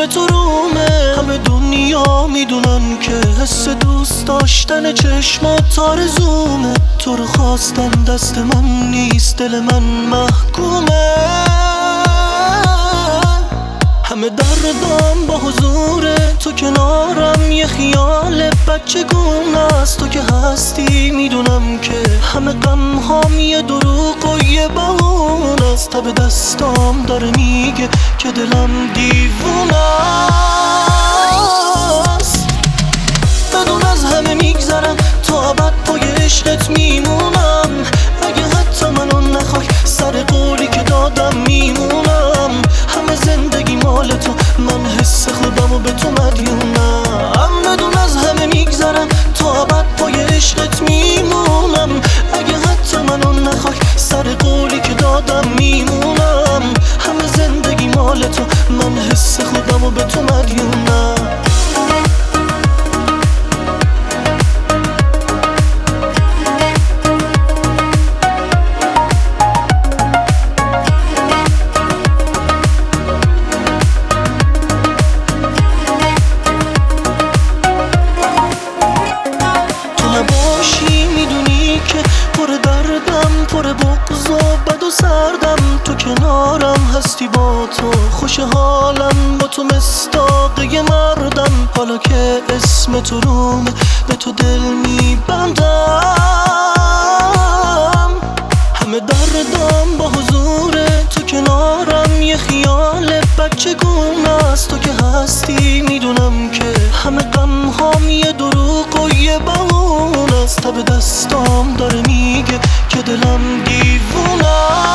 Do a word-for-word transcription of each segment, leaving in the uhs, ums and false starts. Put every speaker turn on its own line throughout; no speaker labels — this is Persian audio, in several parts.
اسم تو رومه. همه دنیا میدونن که حس دوست داشتن چشمات آرزومه. تو رو خواستن دست من نیست، دل من محکومه. همه دردم با حضور تو کنارم، یه خیال بچگونه است. تو که هستی میدونم که همه غم هام یه دروغ و یه بهونه است. تب دستام داره میگه که دلم دیوونه است. بدون از همه میگذرم، تا ابد پای عشقت میمونم. اگه حتی منو نخوای، سر قولی که دادم میمونم. همه زندگی مال تو، من حس خودمو به تو مدیونم. بدون از همه میگذرم، تا ابد پای عشقت میمونم. اگه حتی منو نخوای، سر قولی که دادم میمونم. همه زندگی مال تو، من حس خودمو به تو مدیونم. پر بغض و بد و سردم، تو کنارم هستی، با تو خوش حالم. با تو مصداقه مردم، حالا که اسم تو رومه به تو دل میبندم. همه دردم با حضور تو کنارم، یه خیال بچگونه است. تو که هستی میدونم که همه غم هام یه دروغ و یه بهونه است. تب دستام داره میگه که دلم دیوونه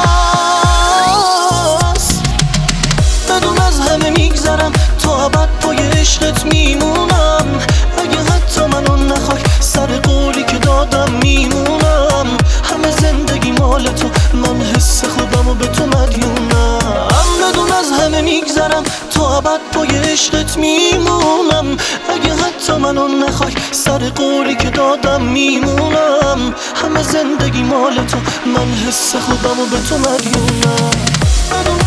است. بدون از همه میگذرم، تا ابد پای عشقت میمونم. اگه حتی منو نخوای، سر قولی که دادم میمونم. همه زندگی مال تو، من حس خودمو به تو مدیونم. بدون از همه میگذرم، تا ابد پای عشقت میمونم. اگه حتی منو نخوای، سر قولی که دادم میمونم. همه زندگی مال تو، من حس خودمو به تو مدیونم.